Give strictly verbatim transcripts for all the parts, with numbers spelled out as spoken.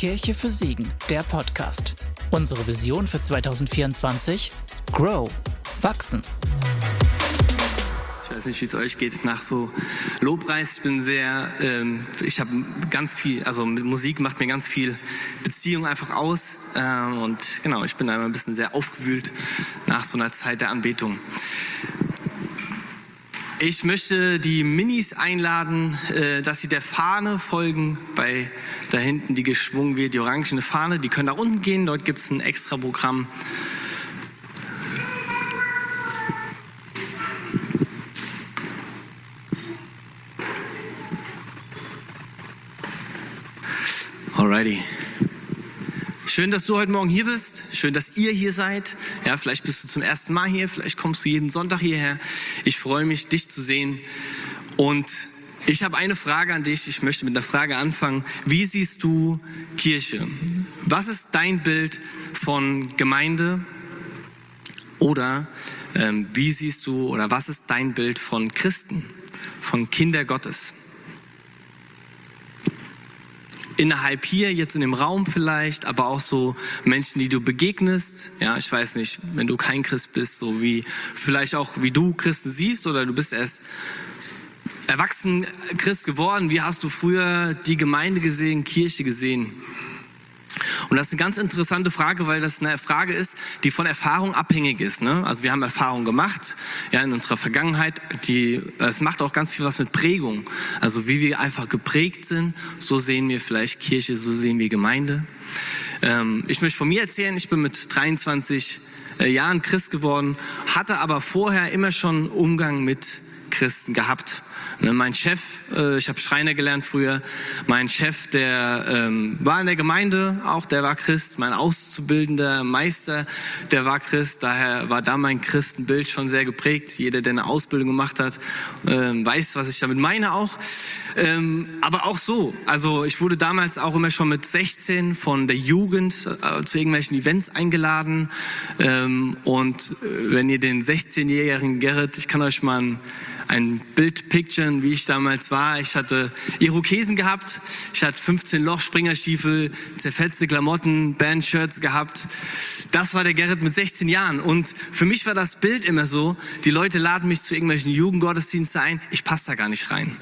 Kirche für Siegen, der Podcast. Unsere Vision für zwanzig vierundzwanzig? Grow, wachsen. Ich weiß nicht, wie es euch geht nach so Lobpreis. Ich bin sehr, ähm, ich habe ganz viel, also mit Musik macht mir ganz viel Beziehung einfach aus. Ähm, und genau, ich bin da immer ein bisschen sehr aufgewühlt nach so einer Zeit der Anbetung. Ich möchte die Minis einladen, äh, dass sie der Fahne folgen, bei da hinten, die geschwungen wird, die orangene Fahne. Die können nach unten gehen, dort gibt es ein extra Programm. Alrighty. Schön, dass du heute Morgen hier bist. Schön, dass ihr hier seid. Ja, vielleicht bist du zum ersten Mal hier. Vielleicht kommst du jeden Sonntag hierher. Ich freue mich, dich zu sehen. Und ich habe eine Frage an dich. Ich möchte mit einer Frage anfangen. Wie siehst du Kirche? Was ist dein Bild von Gemeinde? Oder ähm, wie siehst du oder was ist dein Bild von Christen, von Kinder Gottes? Innerhalb hier, jetzt in dem Raum vielleicht, aber auch so Menschen, die du begegnest. Ja, ich weiß nicht, wenn du kein Christ bist, so wie vielleicht auch wie du Christen siehst oder du bist erst erwachsen Christ geworden. Wie hast du früher die Gemeinde gesehen, Kirche gesehen? Und das ist eine ganz interessante Frage, weil das eine Frage ist, die von Erfahrung abhängig ist. Ne? Also wir haben Erfahrungen gemacht, ja, in unserer Vergangenheit. Die, es macht auch ganz viel was mit Prägung. Also wie wir einfach geprägt sind, so sehen wir vielleicht Kirche, so sehen wir Gemeinde. Ähm, ich möchte von mir erzählen, ich bin mit dreiundzwanzig Jahren Christ geworden, hatte aber vorher immer schon Umgang mit Christen gehabt. Mein Chef, äh, ich habe Schreiner gelernt früher, mein Chef, der ähm, war in der Gemeinde auch, der war Christ. Mein auszubildender Meister, der war Christ. Daher war da mein Christenbild schon sehr geprägt. Jeder, der eine Ausbildung gemacht hat, ähm, weiß, was ich damit meine auch. Ähm, aber auch so, also ich wurde damals auch immer schon mit sechzehn von der Jugend äh, zu irgendwelchen Events eingeladen. Ähm, und äh, wenn ihr den sechzehnjährigen Gerrit, ich kann euch mal ein ein Bild picturen, wie ich damals war. Ich hatte Irokesen gehabt, ich hatte fünfzehn Loch Springerstiefel, zerfetzte Klamotten, Bandshirts gehabt. Das war der Gerrit mit sechzehn Jahren. Und für mich war das Bild immer so, die Leute laden mich zu irgendwelchen Jugendgottesdiensten ein, ich passe da gar nicht rein.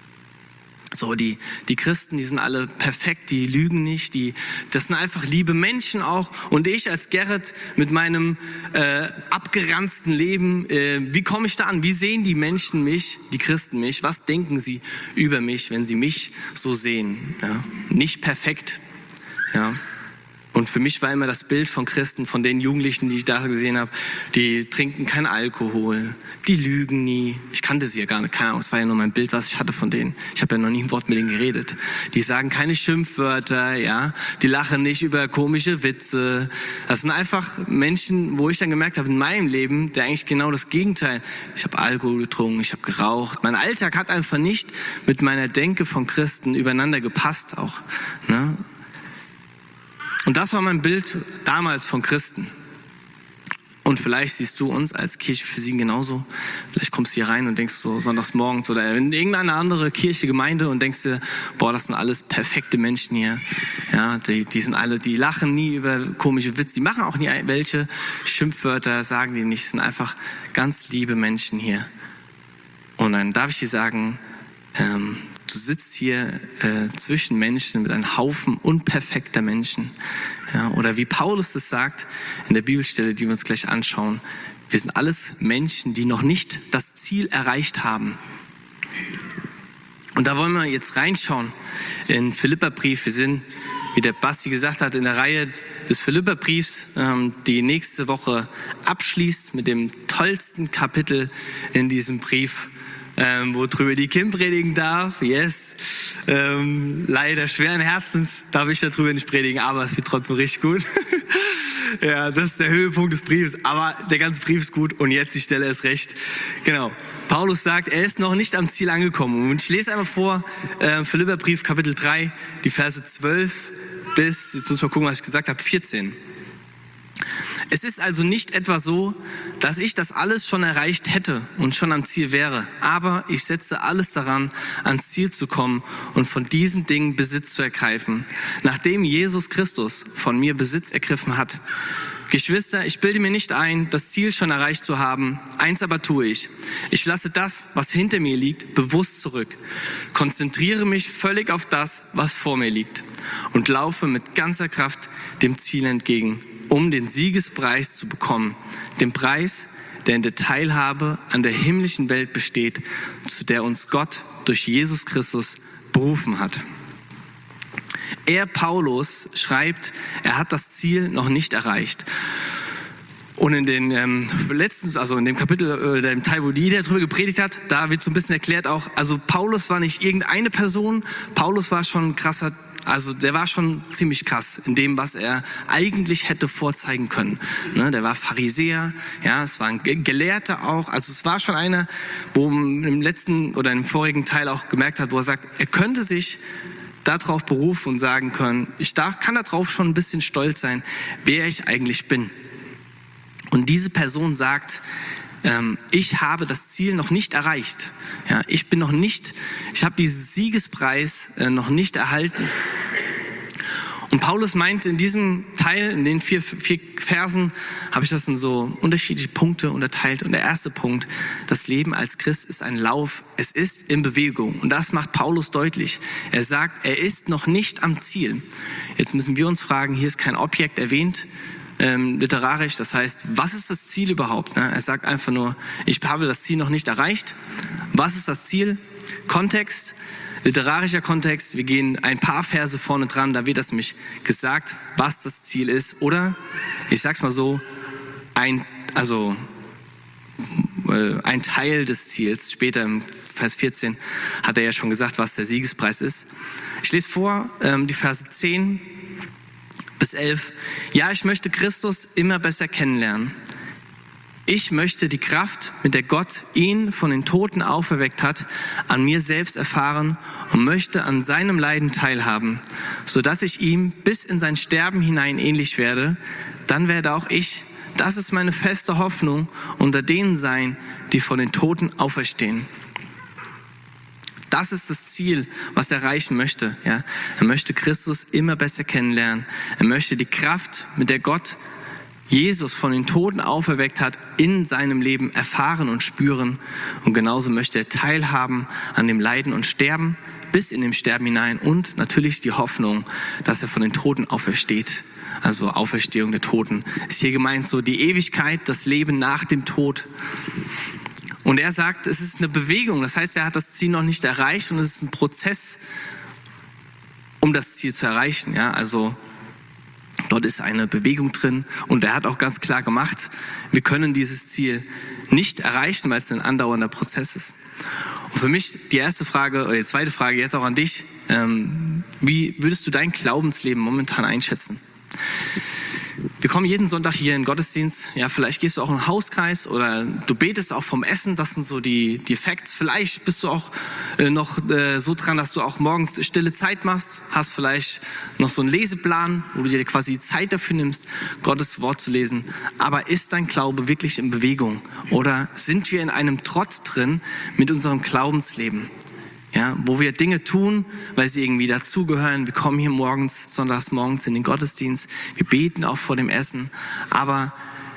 So, die, die Christen, die sind alle perfekt, die lügen nicht, die, das sind einfach liebe Menschen auch. Und ich als Gerrit mit meinem äh, abgeranzten Leben, äh, wie komme ich da an? Wie sehen die Menschen mich, die Christen mich? Was denken sie über mich, wenn sie mich so sehen? Ja? Nicht perfekt, ja. Und für mich war immer das Bild von Christen, von den Jugendlichen, die ich da gesehen habe, die trinken keinen Alkohol, die lügen nie. Ich kannte sie ja gar nicht, keine Ahnung, es war ja nur mein Bild, was ich hatte von denen. Ich habe ja noch nie ein Wort mit denen geredet. Die sagen keine Schimpfwörter, ja, die lachen nicht über komische Witze. Das sind einfach Menschen, wo ich dann gemerkt habe, in meinem Leben, der eigentlich genau das Gegenteil. Ich habe Alkohol getrunken, ich habe geraucht. Mein Alltag hat einfach nicht mit meiner Denke von Christen übereinander gepasst auch, ne? Und das war mein Bild damals von Christen. Und vielleicht siehst du uns als Kirche für Siegen genauso. Vielleicht kommst du hier rein und denkst so sonntags morgens oder in irgendeine andere Kirche, Gemeinde und denkst dir, boah, das sind alles perfekte Menschen hier. Ja, die, die sind alle, die lachen nie über komische Witze, die machen auch nie welche Schimpfwörter, sagen die nicht, sind einfach ganz liebe Menschen hier. Und dann darf ich dir sagen, ähm, du sitzt hier äh, zwischen Menschen mit einem Haufen unperfekter Menschen. Ja, oder wie Paulus das sagt in der Bibelstelle, die wir uns gleich anschauen. Wir sind alles Menschen, die noch nicht das Ziel erreicht haben. Und da wollen wir jetzt reinschauen in Philipperbrief. Wir sind, wie der Basti gesagt hat, in der Reihe des Philipperbriefs, ähm, die nächste Woche abschließt mit dem tollsten Kapitel in diesem Brief. Ähm, worüber die Kim predigen darf, yes. Ähm, leider schweren Herzens darf ich darüber nicht predigen, aber es wird trotzdem richtig gut. Ja, das ist der Höhepunkt des Briefes, aber der ganze Brief ist gut und jetzt die Stelle ist recht. Genau. Paulus sagt, er ist noch nicht am Ziel angekommen. Und ich lese einmal vor, äh, Philipperbrief Kapitel drei, die Verse zwölf bis, jetzt muss man gucken, was ich gesagt habe, vierzehn. Es ist also nicht etwa so, dass ich das alles schon erreicht hätte und schon am Ziel wäre, aber ich setze alles daran, ans Ziel zu kommen und von diesen Dingen Besitz zu ergreifen, nachdem Jesus Christus von mir Besitz ergriffen hat. Geschwister, ich bilde mir nicht ein, das Ziel schon erreicht zu haben. Eins aber tue ich. Ich lasse das, was hinter mir liegt, bewusst zurück, konzentriere mich völlig auf das, was vor mir liegt und laufe mit ganzer Kraft dem Ziel entgegen, um den Siegespreis zu bekommen, den Preis, der in der Teilhabe an der himmlischen Welt besteht, zu der uns Gott durch Jesus Christus berufen hat. Er, Paulus, schreibt, er hat das Ziel noch nicht erreicht. Und in den ähm, letzten, also in dem Kapitel, äh, dem Teil, wo die darüber gepredigt hat, da wird so ein bisschen erklärt auch, also Paulus war nicht irgendeine Person, Paulus war schon ein krasser, also der war schon ziemlich krass in dem, was er eigentlich hätte vorzeigen können. Ne, der war Pharisäer, ja, es war ein Gelehrter auch, also es war schon einer, wo man im letzten oder im vorigen Teil auch gemerkt hat, wo er sagt, er könnte sich darauf berufen und sagen können, ich darf, kann darauf schon ein bisschen stolz sein, wer ich eigentlich bin. Und diese Person sagt, ähm, ich habe das Ziel noch nicht erreicht. Ja, ich bin noch nicht, ich habe diesen Siegespreis äh, noch nicht erhalten. Und Paulus meint in diesem Teil, in den vier, vier Versen, habe ich das in so unterschiedliche Punkte unterteilt. Und der erste Punkt, das Leben als Christ ist ein Lauf, es ist in Bewegung. Und das macht Paulus deutlich. Er sagt, er ist noch nicht am Ziel. Jetzt müssen wir uns fragen, hier ist kein Objekt erwähnt, ähm, literarisch. Das heißt, was ist das Ziel überhaupt? Ne? Er sagt einfach nur, ich habe das Ziel noch nicht erreicht. Was ist das Ziel? Kontext. Literarischer Kontext, wir gehen ein paar Verse vorne dran, da wird das nämlich gesagt, was das Ziel ist. Oder, ich sag's mal so, ein, also, äh, ein Teil des Ziels. Später im Vers vierzehn hat er ja schon gesagt, was der Siegespreis ist. Ich lese vor, ähm, die Verse zehn bis elf. Ja, ich möchte Christus immer besser kennenlernen. Ich möchte die Kraft, mit der Gott ihn von den Toten auferweckt hat, an mir selbst erfahren und möchte an seinem Leiden teilhaben, sodass ich ihm bis in sein Sterben hinein ähnlich werde. Dann werde auch ich, das ist meine feste Hoffnung, unter denen sein, die von den Toten auferstehen. Das ist das Ziel, was er erreichen möchte. Ja? Er möchte Christus immer besser kennenlernen. Er möchte die Kraft, mit der Gott Jesus von den Toten auferweckt hat, in seinem Leben erfahren und spüren. Und genauso möchte er teilhaben an dem Leiden und Sterben bis in dem Sterben hinein und natürlich die Hoffnung, dass er von den Toten aufersteht. Also Auferstehung der Toten ist hier gemeint, so die Ewigkeit, das Leben nach dem Tod. Und er sagt, es ist eine Bewegung, das heißt, er hat das Ziel noch nicht erreicht und es ist ein Prozess, um das Ziel zu erreichen. Ja, also dort ist eine Bewegung drin und er hat auch ganz klar gemacht, wir können dieses Ziel nicht erreichen, weil es ein andauernder Prozess ist. Und für mich die erste Frage oder die zweite Frage jetzt auch an dich, ähm, wie würdest du dein Glaubensleben momentan einschätzen? Wir kommen jeden Sonntag hier in den Gottesdienst. Ja, vielleicht gehst du auch in einen Hauskreis oder du betest auch vom Essen. Das sind so die, die Facts. Vielleicht bist du auch äh, noch äh, so dran, dass du auch morgens stille Zeit machst. Hast vielleicht noch so einen Leseplan, wo du dir quasi Zeit dafür nimmst, Gottes Wort zu lesen. Aber ist dein Glaube wirklich in Bewegung? Oder sind wir in einem Trott drin mit unserem Glaubensleben? Ja, wo wir Dinge tun, weil sie irgendwie dazugehören. Wir kommen hier morgens, sonntags morgens in den Gottesdienst. Wir beten auch vor dem Essen. Aber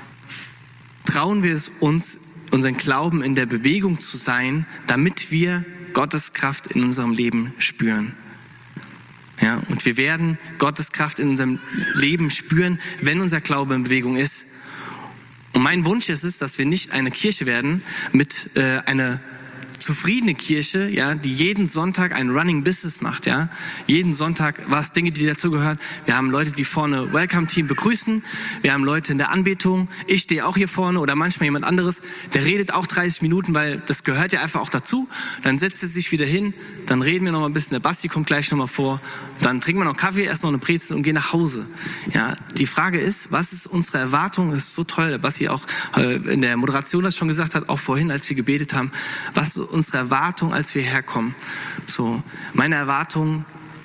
trauen wir es uns, unseren Glauben in der Bewegung zu sein, damit wir Gottes Kraft in unserem Leben spüren. Ja, und wir werden Gottes Kraft in unserem Leben spüren, wenn unser Glaube in Bewegung ist. Und mein Wunsch ist es, dass wir nicht eine Kirche werden mit äh, einer zufriedene Kirche, ja, die jeden Sonntag ein Running Business macht, ja. Jeden Sonntag was Dinge, die dazugehören. Wir haben Leute, die vorne Welcome Team begrüßen. Wir haben Leute in der Anbetung. Ich stehe auch hier vorne oder manchmal jemand anderes. Der redet auch dreißig Minuten, weil das gehört ja einfach auch dazu. Dann setzt er sich wieder hin. Dann reden wir noch mal ein bisschen. Der Basti kommt gleich noch mal vor. Dann trinken wir noch Kaffee, essen noch eine Brezel und gehen nach Hause. Ja, die Frage ist, was ist unsere Erwartung? Das ist so toll, der Basti auch in der Moderation das schon gesagt hat, auch vorhin, als wir gebetet haben. Was unsere Erwartung, als wir herkommen. So, meine Erwartung,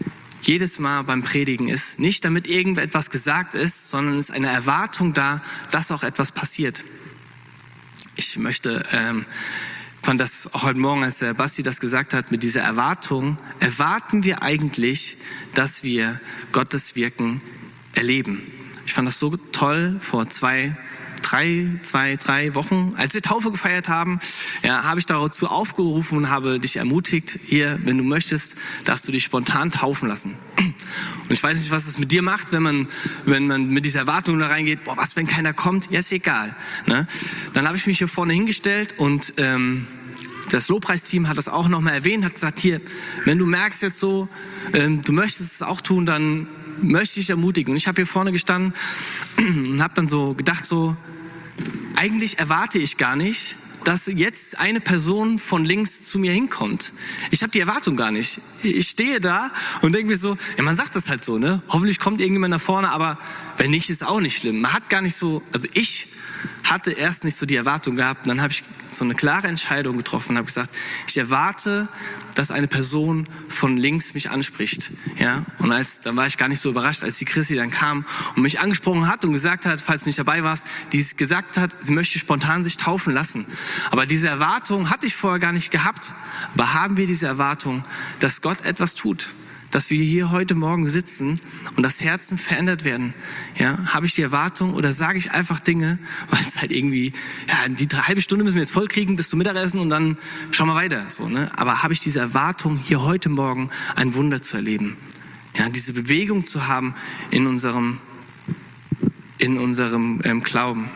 jedes Mal beim Predigen ist nicht, damit irgendetwas gesagt ist, sondern es ist eine Erwartung da, dass auch etwas passiert. Ich möchte, ähm, fand das auch heute Morgen, als der Basti das gesagt hat, mit dieser Erwartung, erwarten wir eigentlich, dass wir Gottes Wirken erleben. Ich fand das so toll vor zwei Drei, zwei, drei Wochen, als wir Taufe gefeiert haben, ja, habe ich dazu aufgerufen und habe dich ermutigt, hier, wenn du möchtest, darfst du dich spontan taufen lassen. Und ich weiß nicht, was das mit dir macht, wenn man, wenn man mit dieser Erwartung da reingeht, boah, was, wenn keiner kommt? Ja, ist egal. Ne? Dann habe ich mich hier vorne hingestellt und ähm, das Lobpreisteam hat das auch nochmal erwähnt, hat gesagt, hier, wenn du merkst jetzt so, ähm, du möchtest es auch tun, dann möchte ich dich ermutigen. Und ich habe hier vorne gestanden und habe dann so gedacht, so, eigentlich erwarte ich gar nicht, dass jetzt eine Person von links zu mir hinkommt. Ich habe die Erwartung gar nicht. Ich stehe da und denke mir so, ja, man sagt das halt so, ne? Hoffentlich kommt irgendjemand nach vorne, aber wenn nicht, ist auch nicht schlimm. Man hat gar nicht so, also ich hatte erst nicht so die Erwartung gehabt. Und dann habe ich so eine klare Entscheidung getroffen und habe gesagt, ich erwarte, dass eine Person von links mich anspricht. Ja? Und als, dann war ich gar nicht so überrascht, als die Chrissy dann kam und mich angesprochen hat und gesagt hat, falls du nicht dabei warst, die gesagt hat, sie möchte spontan sich taufen lassen. Aber diese Erwartung hatte ich vorher gar nicht gehabt. Aber haben wir diese Erwartung, dass Gott etwas tut? Dass wir hier heute Morgen sitzen und das Herzen verändert werden. Ja, habe ich die Erwartung oder sage ich einfach Dinge, weil es halt irgendwie, ja, die halbe Stunde müssen wir jetzt voll kriegen bis zum Mittagessen und dann schauen wir weiter. So, ne? Aber habe ich diese Erwartung, hier heute Morgen ein Wunder zu erleben? Ja, diese Bewegung zu haben in unserem, in unserem ähm, Glauben.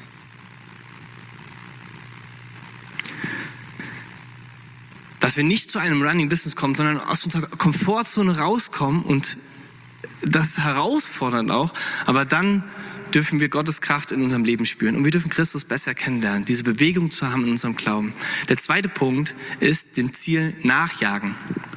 Dass wir nicht zu einem Running Business kommen, sondern aus unserer Komfortzone rauskommen und das ist herausfordernd auch, aber dann dürfen wir Gottes Kraft in unserem Leben spüren und wir dürfen Christus besser kennenlernen, diese Bewegung zu haben in unserem Glauben. Der zweite Punkt ist dem Ziel nachjagen.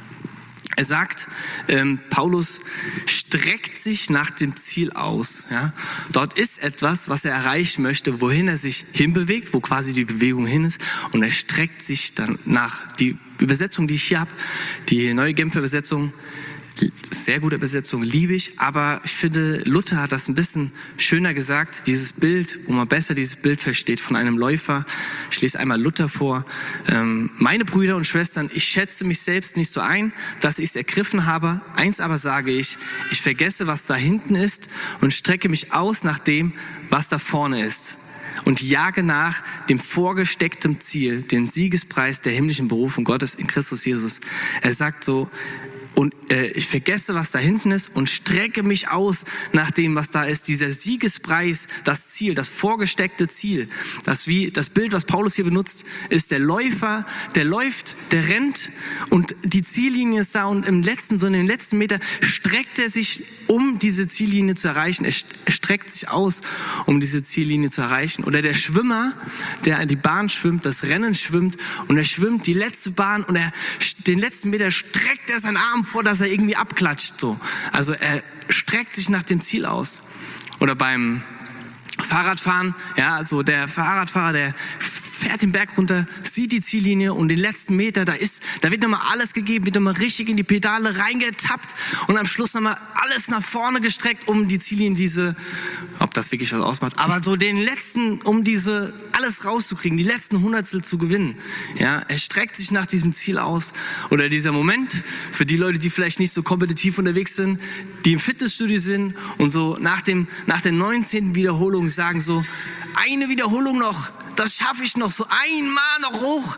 Er sagt, ähm, Paulus streckt sich nach dem Ziel aus. Ja? Dort ist etwas, was er erreichen möchte, wohin er sich hinbewegt, wo quasi die Bewegung hin ist. Und er streckt sich dann nach. Die Übersetzung, die ich hier habe, die neue Genfer Übersetzung, sehr gute Übersetzung, liebe ich, aber ich finde, Luther hat das ein bisschen schöner gesagt, dieses Bild, wo man besser dieses Bild versteht von einem Läufer. Ich lese einmal Luther vor. Ähm, meine Brüder und Schwestern, ich schätze mich selbst nicht so ein, dass ich es ergriffen habe. Eins aber sage ich, ich vergesse, was da hinten ist und strecke mich aus nach dem, was da vorne ist. Und jage nach dem vorgesteckten Ziel, den Siegespreis der himmlischen Berufung Gottes in Christus Jesus. Er sagt so, und äh, ich vergesse, was da hinten ist und strecke mich aus nach dem, was da ist. Dieser Siegespreis, das Ziel, das vorgesteckte Ziel. Das, wie, das Bild, was Paulus hier benutzt, ist der Läufer, der läuft, der rennt und die Ziellinie ist da und im letzten, so in den letzten Meter streckt er sich, um diese Ziellinie zu erreichen. Er, er streckt sich aus, um diese Ziellinie zu erreichen. Oder der Schwimmer, der die Bahn schwimmt, das Rennen schwimmt und er schwimmt die letzte Bahn und er, den letzten Meter streckt er seinen Arm vor, dass er irgendwie abklatscht. So. Also er streckt sich nach dem Ziel aus. Oder beim Fahrradfahren, ja, also der Fahrradfahrer, der fährt den Berg runter, sieht die Ziellinie und den letzten Meter, da ist, da wird nochmal alles gegeben, wird nochmal richtig in die Pedale reingetappt und am Schluss nochmal alles nach vorne gestreckt, um die Ziellinie, diese, ob das wirklich was ausmacht, aber so den letzten, um diese, alles rauszukriegen, die letzten Hundertstel zu gewinnen. Ja, er streckt sich nach diesem Ziel aus. Oder dieser Moment, für die Leute, die vielleicht nicht so kompetitiv unterwegs sind, die im Fitnessstudio sind und so nach dem, nach der neunzehnten Wiederholung sagen so, eine Wiederholung noch, das schaffe ich noch, so einmal noch hoch.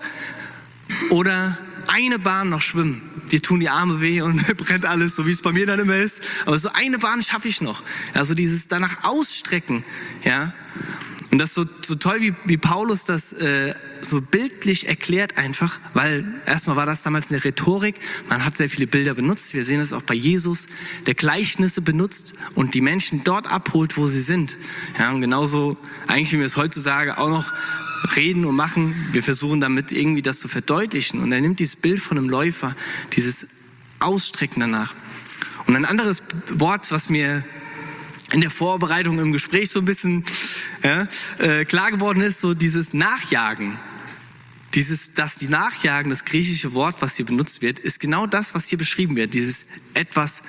Oder eine Bahn noch schwimmen. Dir tun die Arme weh und brennt alles, so wie es bei mir dann immer ist. Aber so eine Bahn schaffe ich noch. Also dieses danach ausstrecken, ja. Und das ist so, so toll, wie, wie Paulus das äh, so bildlich erklärt einfach, weil erstmal war das damals eine Rhetorik, man hat sehr viele Bilder benutzt, wir sehen es auch bei Jesus, der Gleichnisse benutzt und die Menschen dort abholt, wo sie sind. Ja, und genauso, eigentlich wie wir es heutzutage auch noch reden und machen, wir versuchen damit irgendwie das zu verdeutlichen. Und er nimmt dieses Bild von einem Läufer, dieses Ausstrecken danach. Und ein anderes Wort, was mir in der Vorbereitung im Gespräch so ein bisschen ja, äh, klar geworden ist, so dieses Nachjagen. Dieses, das die Nachjagen, das griechische Wort, was hier benutzt wird, ist genau das, was hier beschrieben wird. Dieses etwas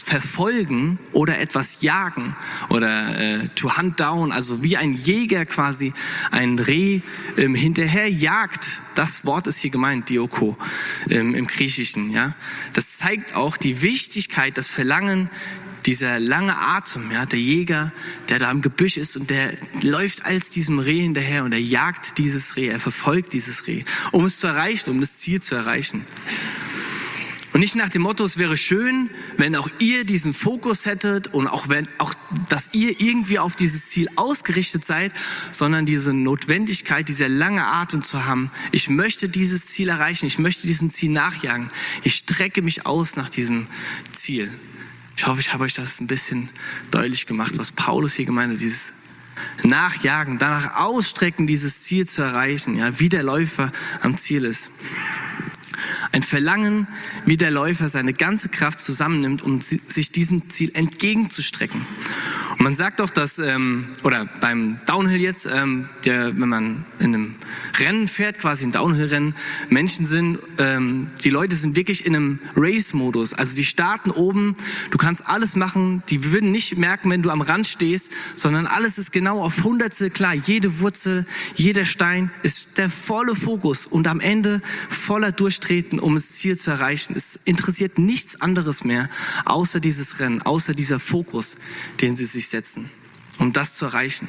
verfolgen oder etwas jagen oder äh, to hunt down, also wie ein Jäger quasi ein Reh ähm, hinterher jagt. Das Wort ist hier gemeint, dioko, ähm, im Griechischen. Ja? Das zeigt auch die Wichtigkeit, das Verlangen, dieser lange Atem, ja, der Jäger, der da im Gebüsch ist und der läuft als diesem Reh hinterher und er jagt dieses Reh, er verfolgt dieses Reh, um es zu erreichen, um das Ziel zu erreichen. Und nicht nach dem Motto, es wäre schön, wenn auch ihr diesen Fokus hättet und auch wenn auch, dass ihr irgendwie auf dieses Ziel ausgerichtet seid, sondern diese Notwendigkeit, dieser lange Atem zu haben. Ich möchte dieses Ziel erreichen, ich möchte diesem Ziel nachjagen. Ich strecke mich aus nach diesem Ziel. Ich hoffe, ich habe euch das ein bisschen deutlich gemacht, was Paulus hier gemeint hat, dieses Nachjagen, danach ausstrecken, dieses Ziel zu erreichen, ja, wie der Läufer am Ziel ist. Ein Verlangen, wie der Läufer seine ganze Kraft zusammennimmt, um sich diesem Ziel entgegenzustrecken. Und man sagt auch, dass, ähm, oder beim Downhill jetzt, ähm, der, wenn man in einem Rennen fährt, quasi ein Downhill-Rennen, Menschen sind, ähm, die Leute sind wirklich in einem Race-Modus. Also die starten oben, du kannst alles machen, die würden nicht merken, wenn du am Rand stehst, sondern alles ist genau auf Hundertstel klar. Jede Wurzel, jeder Stein ist der volle Fokus und am Ende voller Durchtreten, um das Ziel zu erreichen. Es interessiert nichts anderes mehr, außer dieses Rennen, außer dieser Fokus, den sie sich setzen, um das zu erreichen.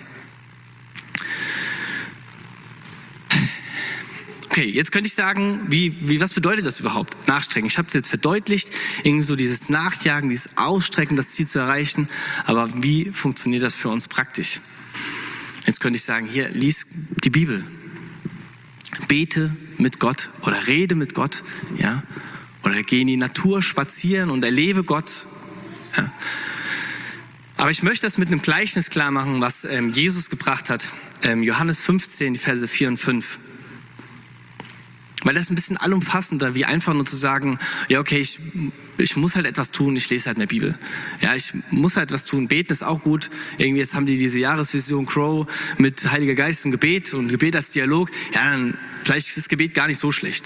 Okay, jetzt könnte ich sagen, wie, wie, was bedeutet das überhaupt? Nachstrecken. Ich habe es jetzt verdeutlicht, irgendwie so dieses Nachjagen, dieses Ausstrecken, das Ziel zu erreichen. Aber wie funktioniert das für uns praktisch? Jetzt könnte ich sagen, hier, lies die Bibel. Bete mit Gott oder rede mit Gott, ja, oder geh in die Natur spazieren und erlebe Gott. Ja. Aber ich möchte das mit einem Gleichnis klar machen, was ähm, Jesus gebracht hat. Ähm, Johannes fünfzehn, die Verse vier und fünf. Weil das ist ein bisschen allumfassender, wie einfach nur zu sagen, ja okay, ich, ich muss halt etwas tun, ich lese halt in der Bibel. Ja, ich muss halt was tun, beten ist auch gut. Irgendwie jetzt haben die diese Jahresvision Crow mit Heiliger Geist und Gebet und Gebet als Dialog. Ja, dann vielleicht ist das Gebet gar nicht so schlecht.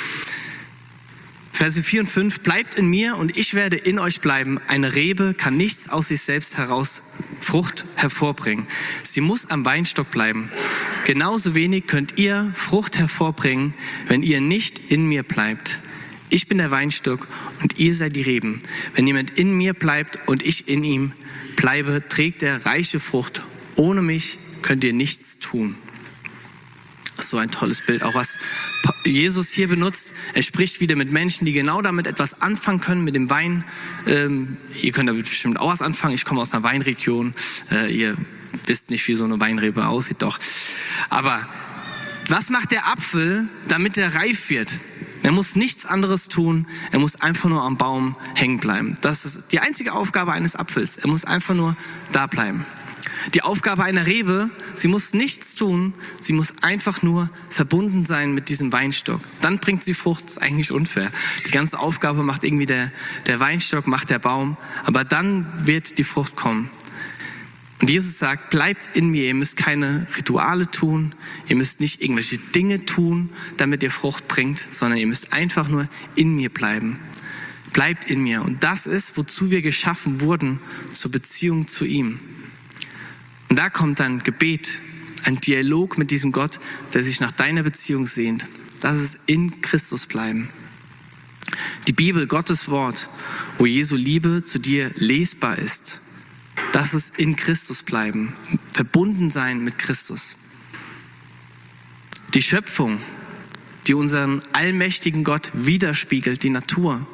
Verse vier und fünf, bleibt in mir und ich werde in euch bleiben. Eine Rebe kann nichts aus sich selbst heraus Frucht hervorbringen. Sie muss am Weinstock bleiben. Genauso wenig könnt ihr Frucht hervorbringen, wenn ihr nicht in mir bleibt. Ich bin der Weinstock und ihr seid die Reben. Wenn jemand in mir bleibt und ich in ihm bleibe, trägt er reiche Frucht. Ohne mich könnt ihr nichts tun. Das ist so ein tolles Bild, auch was Jesus hier benutzt. Er spricht wieder mit Menschen, die genau damit etwas anfangen können, mit dem Wein. Ähm, ihr könnt damit bestimmt auch was anfangen. Ich komme aus einer Weinregion. Äh, ihr wisst nicht, wie so eine Weinrebe aussieht, doch. Aber was macht der Apfel, damit er reif wird? Er muss nichts anderes tun. Er muss einfach nur am Baum hängen bleiben. Das ist die einzige Aufgabe eines Apfels. Er muss einfach nur da bleiben. Die Aufgabe einer Rebe, sie muss nichts tun, sie muss einfach nur verbunden sein mit diesem Weinstock. Dann bringt sie Frucht, das ist eigentlich unfair. Die ganze Aufgabe macht irgendwie der, der Weinstock, macht der Baum, aber dann wird die Frucht kommen. Und Jesus sagt, bleibt in mir, ihr müsst keine Rituale tun, ihr müsst nicht irgendwelche Dinge tun, damit ihr Frucht bringt, sondern ihr müsst einfach nur in mir bleiben. Bleibt in mir. Und das ist, wozu wir geschaffen wurden, zur Beziehung zu ihm. Und da kommt dann Gebet, ein Dialog mit diesem Gott, der sich nach deiner Beziehung sehnt. Das ist in Christus bleiben. Die Bibel, Gottes Wort, wo Jesu Liebe zu dir lesbar ist. Das ist in Christus bleiben, verbunden sein mit Christus. Die Schöpfung, die unseren allmächtigen Gott widerspiegelt, die Natur.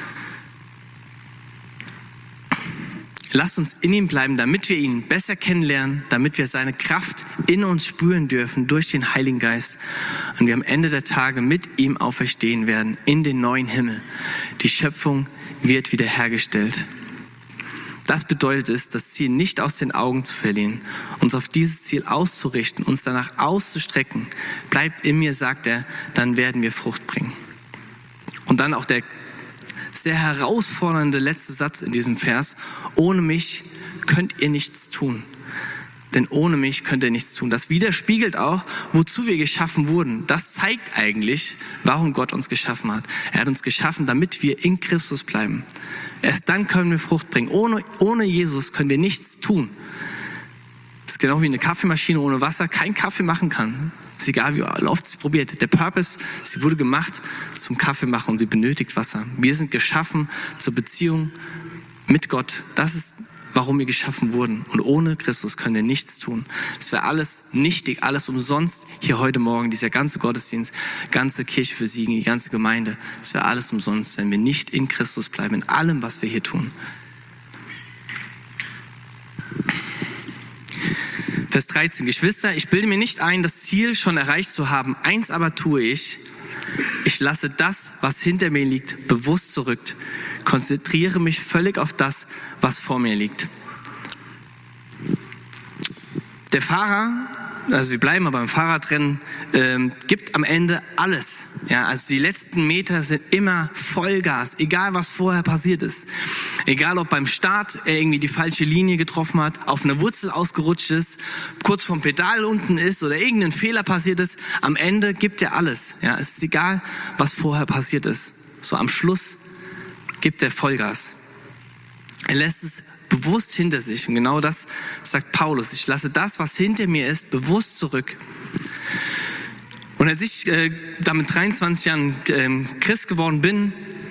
Lasst uns in ihm bleiben, damit wir ihn besser kennenlernen, damit wir seine Kraft in uns spüren dürfen durch den Heiligen Geist und wir am Ende der Tage mit ihm auferstehen werden in den neuen Himmel. Die Schöpfung wird wiederhergestellt. Das bedeutet es, das Ziel nicht aus den Augen zu verlieren, uns auf dieses Ziel auszurichten, uns danach auszustrecken. Bleibt in mir, sagt er, dann werden wir Frucht bringen. Und dann auch der sehr herausfordernde letzte Satz in diesem Vers. Ohne mich könnt ihr nichts tun. Denn ohne mich könnt ihr nichts tun. Das widerspiegelt auch, wozu wir geschaffen wurden. Das zeigt eigentlich, warum Gott uns geschaffen hat. Er hat uns geschaffen, damit wir in Christus bleiben. Erst dann können wir Frucht bringen. Ohne, ohne Jesus können wir nichts tun. Das ist genau wie eine Kaffeemaschine ohne Wasser kein Kaffee machen kann. Ist egal, wie oft sie probiert. Der Purpose, sie wurde gemacht zum Kaffee machen und sie benötigt Wasser. Wir sind geschaffen zur Beziehung mit Gott. Das ist, warum wir geschaffen wurden. Und ohne Christus können wir nichts tun. Es wäre alles nichtig, alles umsonst hier heute Morgen, dieser ganze Gottesdienst, ganze Kirche für Siegen, die ganze Gemeinde. Es wäre alles umsonst, wenn wir nicht in Christus bleiben, in allem, was wir hier tun. Vers dreizehn. Geschwister, ich bilde mir nicht ein, das Ziel schon erreicht zu haben. Eins aber tue ich. Ich lasse das, was hinter mir liegt, bewusst zurück. Konzentriere mich völlig auf das, was vor mir liegt. Der Fahrer, also wir bleiben aber beim Fahrradrennen, ähm, gibt am Ende alles. Ja, also die letzten Meter sind immer Vollgas, egal was vorher passiert ist. Egal ob beim Start er irgendwie die falsche Linie getroffen hat, auf einer Wurzel ausgerutscht ist, kurz vom Pedal unten ist oder irgendein Fehler passiert ist, am Ende gibt er alles. Ja, es ist egal, was vorher passiert ist. So am Schluss gibt er Vollgas. Er lässt es bewusst hinter sich. Und genau das sagt Paulus. Ich lasse das, was hinter mir ist, bewusst zurück. Und als ich äh, da mit dreiundzwanzig Jahren äh, Christ geworden bin,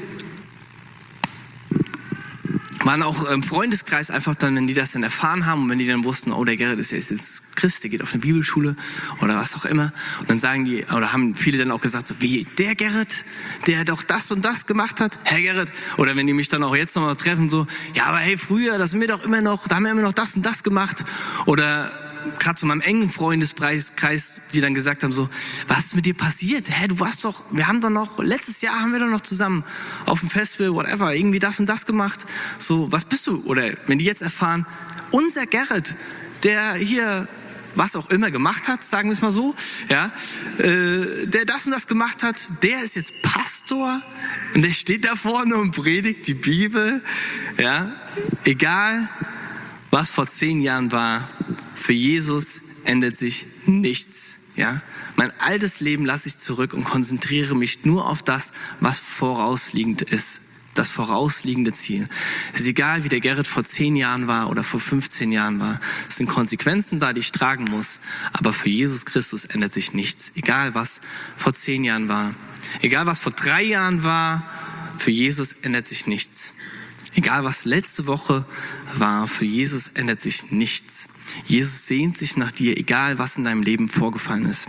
waren auch im Freundeskreis einfach dann, wenn die das dann erfahren haben und wenn die dann wussten, oh, der Gerrit ist jetzt Christ, der geht auf eine Bibelschule oder was auch immer. Und dann sagen die, oder haben viele dann auch gesagt, so wie, der Gerrit, der doch das und das gemacht hat, Herr Gerrit. Oder wenn die mich dann auch jetzt nochmal treffen, so, ja, aber hey, früher, das sind wir doch immer noch, da haben wir immer noch das und das gemacht. Oder gerade zu meinem engen Freundeskreis, die dann gesagt haben so, was ist mit dir passiert? Hä, du warst doch, wir haben doch noch, letztes Jahr haben wir doch noch zusammen auf dem Festival, whatever, irgendwie das und das gemacht. So, was bist du? Oder wenn die jetzt erfahren, unser Gerrit, der hier was auch immer gemacht hat, sagen wir es mal so, ja, äh, der das und das gemacht hat, der ist jetzt Pastor und der steht da vorne und predigt die Bibel, ja, egal, was vor zehn Jahren war, für Jesus ändert sich nichts. Ja? Mein altes Leben lasse ich zurück und konzentriere mich nur auf das, was vorausliegend ist. Das vorausliegende Ziel. Es ist egal, wie der Gerrit vor zehn Jahren war oder vor fünfzehn Jahren war. Es sind Konsequenzen da, die ich tragen muss. Aber für Jesus Christus ändert sich nichts. Egal, was vor zehn Jahren war. Egal, was vor drei Jahren war, für Jesus ändert sich nichts. Egal, was letzte Woche war, für Jesus ändert sich nichts. Jesus sehnt sich nach dir, egal was in deinem Leben vorgefallen ist.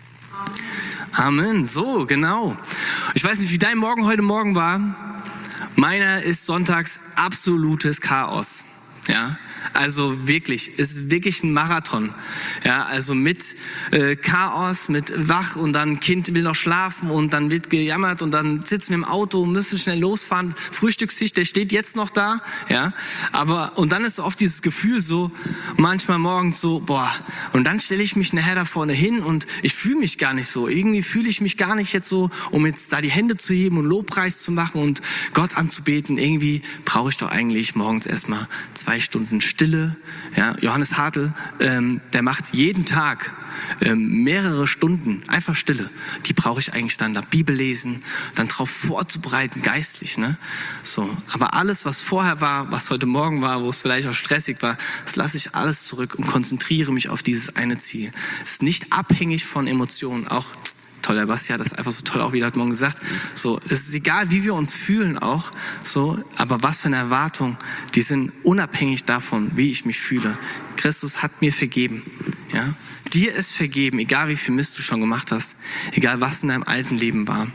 Amen. So, genau. Ich weiß nicht, wie dein Morgen heute Morgen war. Meiner ist sonntags absolutes Chaos. Ja, also wirklich, es ist wirklich ein Marathon. Ja, also mit äh, Chaos, mit wach und dann Kind will noch schlafen und dann wird gejammert und dann sitzen wir im Auto, müssen schnell losfahren. Frühstückstisch, der steht jetzt noch da. Ja, aber und dann ist oft dieses Gefühl so, manchmal morgens so, boah, und dann stelle ich mich nachher da vorne hin und ich fühle mich gar nicht so. Irgendwie fühle ich mich gar nicht jetzt so, um jetzt da die Hände zu heben und Lobpreis zu machen und Gott anzubeten. Irgendwie brauche ich doch eigentlich morgens erstmal zwei Stunden Stille. Ja, Johannes Hartl, ähm, der macht jeden Tag ähm, mehrere Stunden einfach Stille. Die brauche ich eigentlich dann da Bibel lesen, dann drauf vorzubereiten, geistlich. Ne? So, aber alles, was vorher war, was heute Morgen war, wo es vielleicht auch stressig war, das lasse ich alles zurück und konzentriere mich auf dieses eine Ziel. Es ist nicht abhängig von Emotionen, auch toll, der Basti hat das einfach so toll auch wieder heute Morgen gesagt. So, es ist egal, wie wir uns fühlen auch, so, aber was für eine Erwartung, die sind unabhängig davon, wie ich mich fühle. Christus hat mir vergeben, ja. Dir ist vergeben, egal wie viel Mist du schon gemacht hast, egal was in deinem alten Leben war.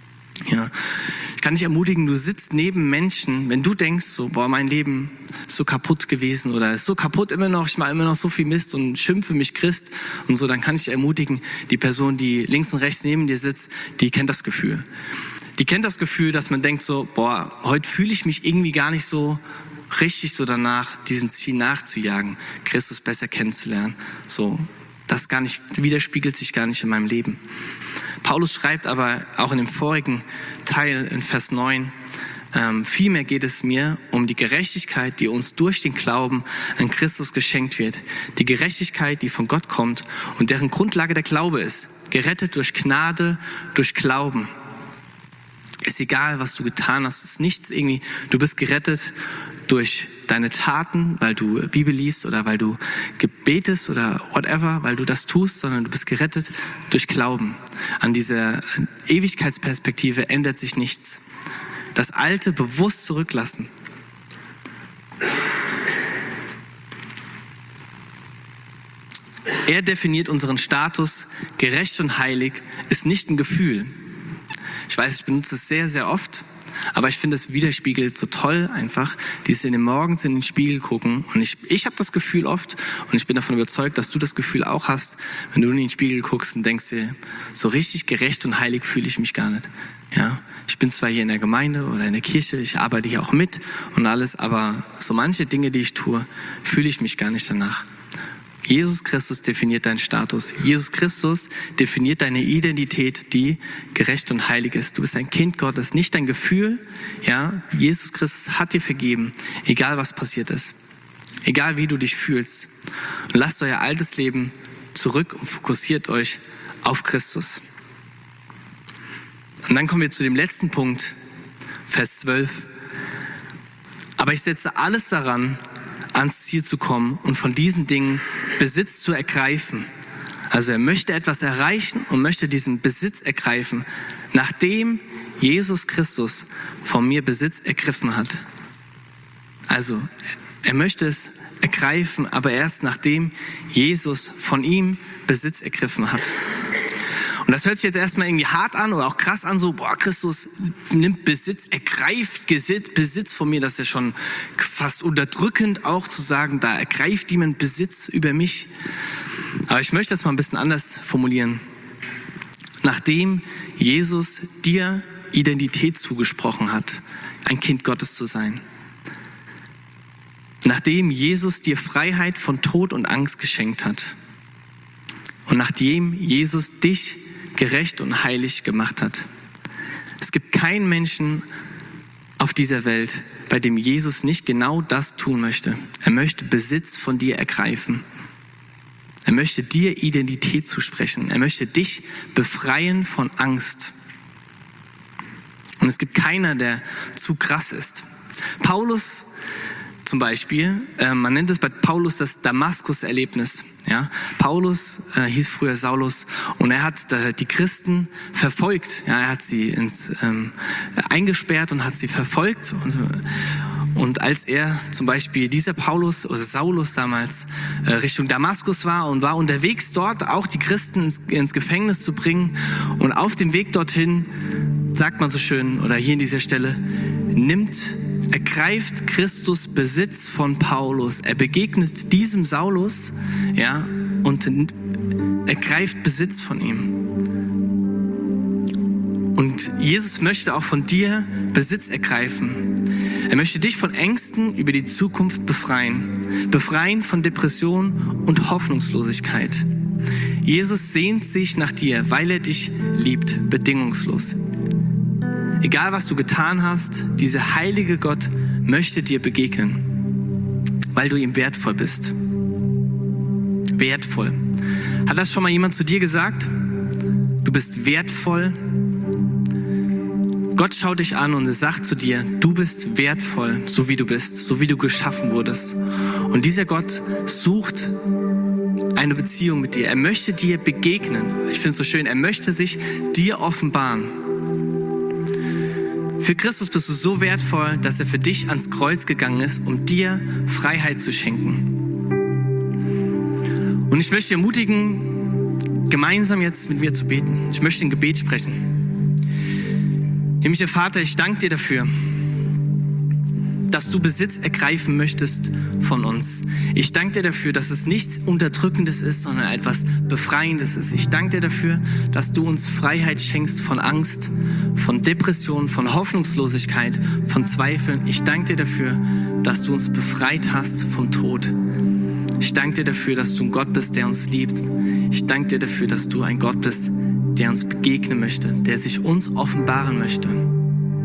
Ja. Ich kann dich ermutigen, du sitzt neben Menschen, wenn du denkst, so, boah, mein Leben ist so kaputt gewesen oder ist so kaputt immer noch, ich mache immer noch so viel Mist und schimpfe mich Christ und so, dann kann ich dich ermutigen, die Person, die links und rechts neben dir sitzt, die kennt das Gefühl. Die kennt das Gefühl, dass man denkt so, boah, heute fühle ich mich irgendwie gar nicht so richtig so danach, diesem Ziel nachzujagen, Christus besser kennenzulernen. So, das gar nicht, widerspiegelt sich gar nicht in meinem Leben. Paulus schreibt aber auch in dem vorigen Teil in Vers neun, ähm, vielmehr geht es mir um die Gerechtigkeit, die uns durch den Glauben an Christus geschenkt wird. Die Gerechtigkeit, die von Gott kommt und deren Grundlage der Glaube ist. Gerettet durch Gnade, durch Glauben. Ist egal, was du getan hast, ist nichts irgendwie, du bist gerettet durch deine Taten, weil du Bibel liest oder weil du gebetest oder whatever, weil du das tust, sondern du bist gerettet durch Glauben. An dieser Ewigkeitsperspektive ändert sich nichts. Das Alte bewusst zurücklassen. Er definiert unseren Status, gerecht und heilig, ist nicht ein Gefühl. Ich weiß, ich benutze es sehr, sehr oft, aber ich finde, es widerspiegelt so toll einfach, dieses in den Morgens in den Spiegel gucken. Und ich, ich habe das Gefühl oft, und ich bin davon überzeugt, dass du das Gefühl auch hast, wenn du in den Spiegel guckst und denkst dir, so richtig gerecht und heilig fühle ich mich gar nicht. Ja, ich bin zwar hier in der Gemeinde oder in der Kirche, ich arbeite hier auch mit und alles, aber so manche Dinge, die ich tue, fühle ich mich gar nicht danach. Jesus Christus definiert deinen Status. Jesus Christus definiert deine Identität, die gerecht und heilig ist. Du bist ein Kind Gottes, nicht dein Gefühl. Ja, Jesus Christus hat dir vergeben, egal was passiert ist. Egal wie du dich fühlst. Und lasst euer altes Leben zurück und fokussiert euch auf Christus. Und dann kommen wir zu dem letzten Punkt, Vers zwölf. Aber ich setze alles daran, ans Ziel zu kommen und von diesen Dingen Besitz zu ergreifen. Also er möchte etwas erreichen und möchte diesen Besitz ergreifen, nachdem Jesus Christus von mir Besitz ergriffen hat. Also er möchte es ergreifen, aber erst nachdem Jesus von ihm Besitz ergriffen hat. Und das hört sich jetzt erstmal irgendwie hart an oder auch krass an, so, boah, Christus nimmt Besitz, ergreift Besitz von mir, das ist ja schon fast unterdrückend auch zu sagen, da ergreift jemand Besitz über mich. Aber ich möchte das mal ein bisschen anders formulieren. Nachdem Jesus dir Identität zugesprochen hat, ein Kind Gottes zu sein. Nachdem Jesus dir Freiheit von Tod und Angst geschenkt hat. Und nachdem Jesus dich gerecht und heilig gemacht hat. Es gibt keinen Menschen auf dieser Welt, bei dem Jesus nicht genau das tun möchte. Er möchte Besitz von dir ergreifen. Er möchte dir Identität zusprechen. Er möchte dich befreien von Angst. Und es gibt keiner, der zu krass ist. Paulus zum Beispiel, äh, man nennt es bei Paulus das Damaskus-Erlebnis. Ja? Paulus äh, hieß früher Saulus und er hat äh, die Christen verfolgt. Ja? Er hat sie ins, ähm, eingesperrt und hat sie verfolgt. Und, und als er zum Beispiel, dieser Paulus oder Saulus damals äh, Richtung Damaskus war und war unterwegs dort, auch die Christen ins, ins Gefängnis zu bringen. Und auf dem Weg dorthin, sagt man so schön, oder hier in dieser Stelle, nimmt ergreift Christus Besitz von Paulus. Er begegnet diesem Saulus, ja, und ergreift Besitz von ihm. Und Jesus möchte auch von dir Besitz ergreifen. Er möchte dich von Ängsten über die Zukunft befreien. Befreien von Depression und Hoffnungslosigkeit. Jesus sehnt sich nach dir, weil er dich liebt, bedingungslos. Egal, was du getan hast, dieser heilige Gott möchte dir begegnen, weil du ihm wertvoll bist. Wertvoll. Hat das schon mal jemand zu dir gesagt? Du bist wertvoll. Gott schaut dich an und sagt zu dir, du bist wertvoll, so wie du bist, so wie du geschaffen wurdest. Und dieser Gott sucht eine Beziehung mit dir. Er möchte dir begegnen. Ich finde es so schön, er möchte sich dir offenbaren. Für Christus bist du so wertvoll, dass er für dich ans Kreuz gegangen ist, um dir Freiheit zu schenken. Und ich möchte dich ermutigen, gemeinsam jetzt mit mir zu beten. Ich möchte ein Gebet sprechen. Himmlischer Vater, ich danke dir dafür, dass du Besitz ergreifen möchtest von uns. Ich danke dir dafür, dass es nichts Unterdrückendes ist, sondern etwas Befreiendes ist. Ich danke dir dafür, dass du uns Freiheit schenkst von Angst, von Depression, von Hoffnungslosigkeit, von Zweifeln. Ich danke dir dafür, dass du uns befreit hast vom Tod. Ich danke dir dafür, dass du ein Gott bist, der uns liebt. Ich danke dir dafür, dass du ein Gott bist, der uns begegnen möchte, der sich uns offenbaren möchte.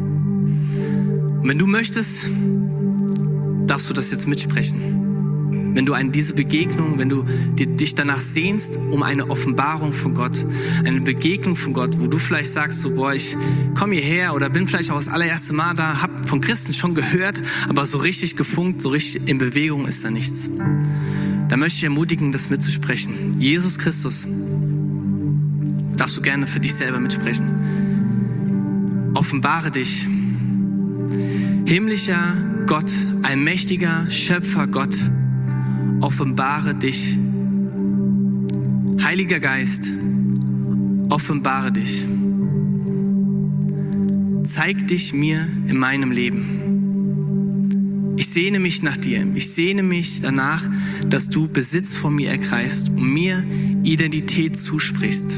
Und wenn du möchtest, darfst du das jetzt mitsprechen. wenn du an diese Begegnung, wenn du dich danach sehnst, um eine Offenbarung von Gott, eine Begegnung von Gott, wo du vielleicht sagst, so, boah, ich komme hierher oder bin vielleicht auch das allererste Mal da, habe von Christen schon gehört, aber so richtig gefunkt, so richtig in Bewegung ist da nichts. Da möchte ich ermutigen, das mitzusprechen. Jesus Christus, darfst du gerne für dich selber mitsprechen. Offenbare dich. Himmlischer Gott, allmächtiger Schöpfer Gott, offenbare dich. Heiliger Geist, offenbare dich. Zeig dich mir in meinem Leben. Ich sehne mich nach dir. Ich sehne mich danach, dass du Besitz von mir ergreifst und mir Identität zusprichst.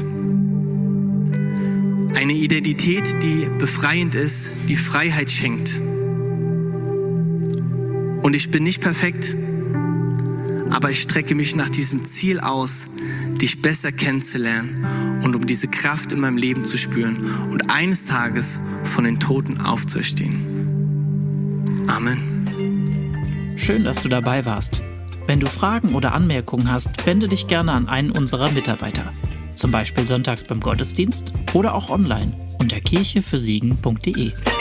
Eine Identität, die befreiend ist, die Freiheit schenkt. Und ich bin nicht perfekt, aber ich strecke mich nach diesem Ziel aus, dich besser kennenzulernen und um diese Kraft in meinem Leben zu spüren und eines Tages von den Toten aufzuerstehen. Amen. Schön, dass du dabei warst. Wenn du Fragen oder Anmerkungen hast, wende dich gerne an einen unserer Mitarbeiter. Zum Beispiel sonntags beim Gottesdienst oder auch online unter kirche für siegen punkt de.